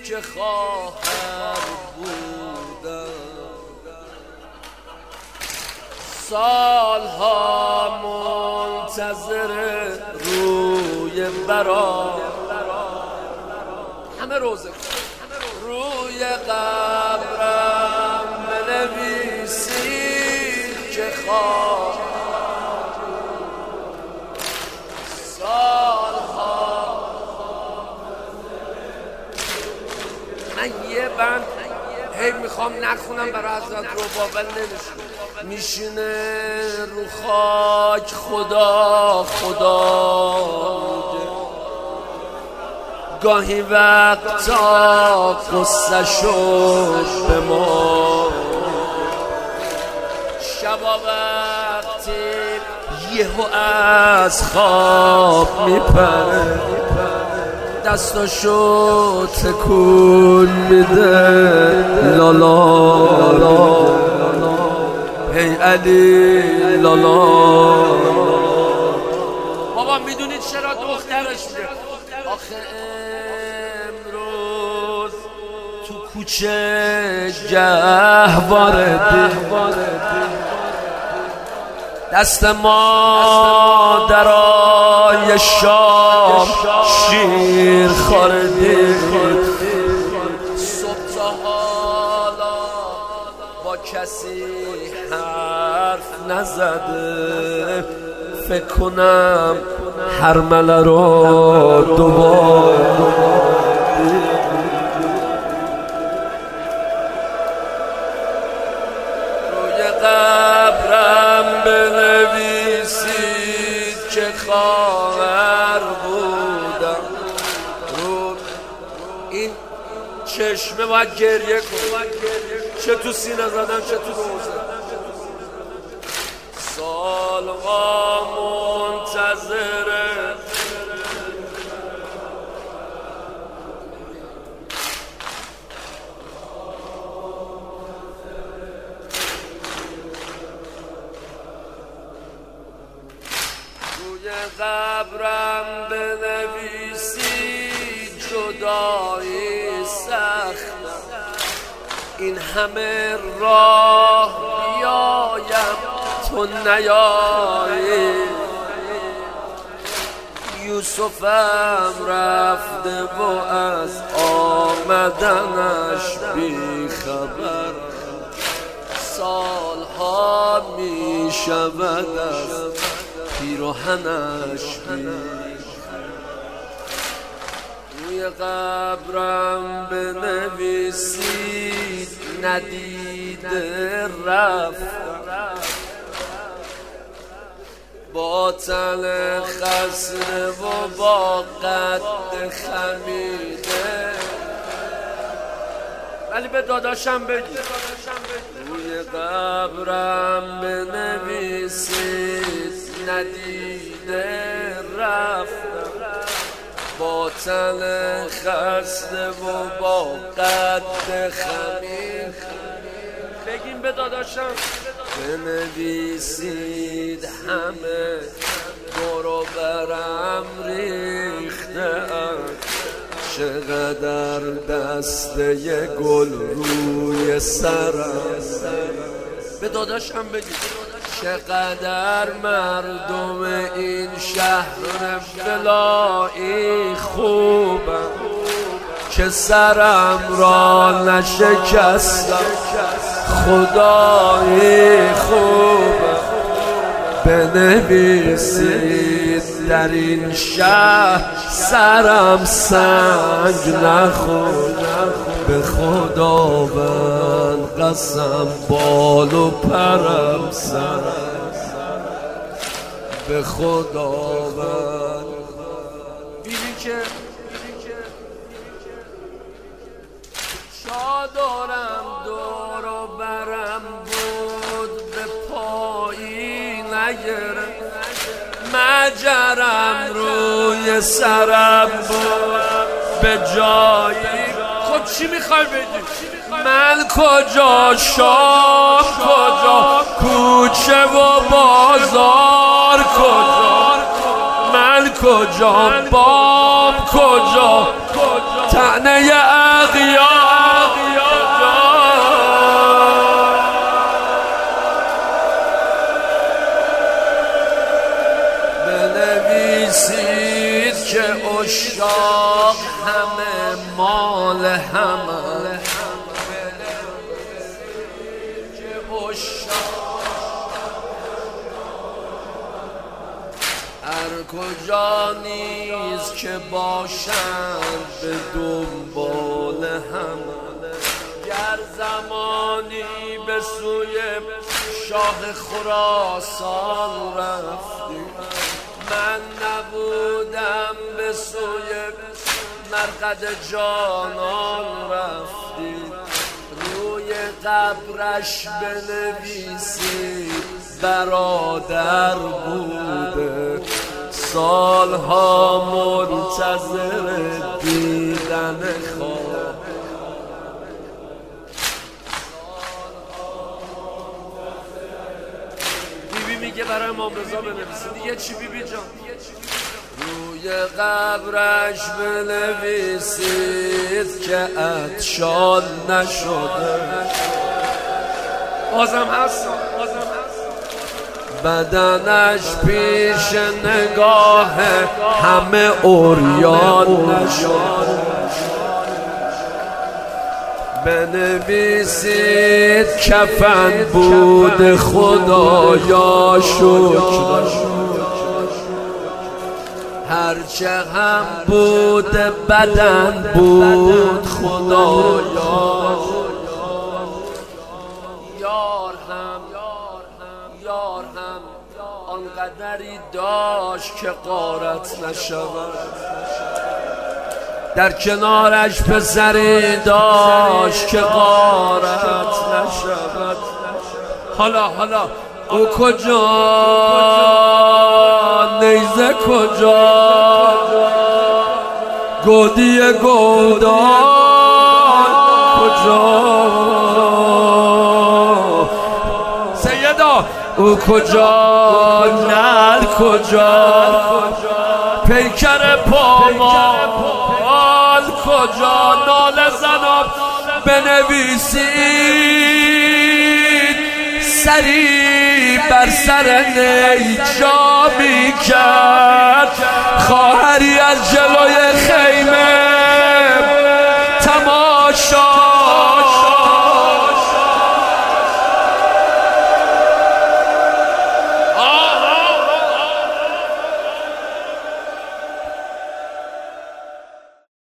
که خواهر بودم، سالها منتظر روی برا، همه روزه روی قبرم بنویسی که خواهر، سالها من یه بند هی میخوام نخونم برای حضرت رباب ولی میشینه رو خاک خدا گاهی وقتا قصه شد به ما، شبا وقتی یهو از خواب میپره، دستاشو تکون میده لالا، هی علی لالا. بابا میدونید چرا دخترش میده؟ آخه امروز تو کوچه گهواره دست مادرای شام شیر خوردی، صبح تا حالا با کسی حرف نزده، فکر کنم حرمله رو دوباره روی قبرم بنویسید که خواهر بودم. رو این چشمه باید گریه کنم، چه تو سینه زدم چه تو روزه، سالها منتظره روی قبرم بنویسی جدایی سخت، این همه راه بیایم تو نیایی، یوسفم رفته و از آمدنش بی خبر، سالها می شود از پیراهنش بی. روی قبرم بنویسید ندیده رفت، با تن خسته و با قد خمیده، ولی به داداشم بگی روی قبرم بنویسید ندیده رفت، با تن خسته و با قد خمیده، بگیم به داداشم بنویسید همه دور و برم ریخته‌اند، چقدر دسته گل روی سرم، به داداشم بگید چقدر مردم این شهر بلایی خوبم که سرم را نشکستم، خدای خوبم. بنویسید در این شهر سرم سنگ نخورد، به خداوند قسم بال و پرم سرم، به خداوند. ببین که چادرم دور و برم بود به پایی نگرفت، مجرم روی سرم بود به جایی. خب چی میخوای بگی؟ من کجا شام کجا کوچه و بازار کجا، من کجا بام کجا تنه عقیق بنویسید که عشاق همه مال همه، هر کجا نیز که باشند به دنبال همه. گر زمانی به سوی شاه خراسان رفتی، من نبودم به سوی مرقد جانان رفتی. روی قبرش بنویسید برادر بوده، سالها منتظر دیدن خواب. بیبی میگه برای امام رضا بنویسید دیگه چی بیبی جان؟ روی قبرش بنویسید که عطشان نشده، بازم هست بدنش پیش نگاه همه عریان نشده. بنویسید کفن بود خدایا شکر، هرچه هم بود بدن بود خدایا. یار هم آنقدری داشت که غارت نشود، در کنارش پسری داشت که غارت نشود. حالا او کجا، نیزه کجا، گودی گودان کجا، سیدا او کجا، نل کجا، پیکر پامال کجا. ناله زناب بنویسید سری بر سر نی جا می کرد،